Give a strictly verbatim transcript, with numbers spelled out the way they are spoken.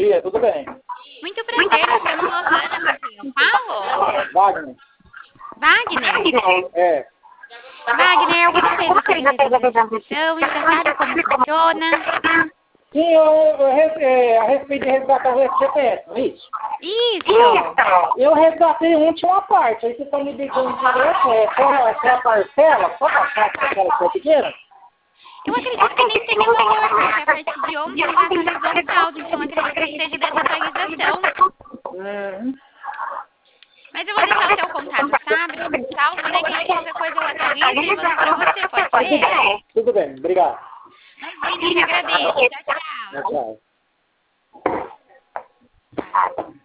dia, tudo bem? Muito prazer, me chamo Lohana, com quem eu falo? Wagner. Wagner? É. Wagner, você fez a sua apresentação e já sabe como funciona? Sim, eu, eu, res- é, a respeito de resgatar o F G P S, não é isso? Isso! Eu resgatei um, tinha uma parte, aí vocês estão me dizendo direto, é só, é só a parcela, só a parte daquela que é pequena? Eu acredito que nem tenha valor, porque a partir de ontem já atualizou o saldo, então acredito que seja dessa atualização. Uhum. Mas eu vou deixar o seu contato salvo, salvo, né? Que qualquer coisa eu atualizo e mando pra você, pode ser? Tudo bem, obrigado. Imagina, eu que agradeço. Tchau, tchau. Tchau.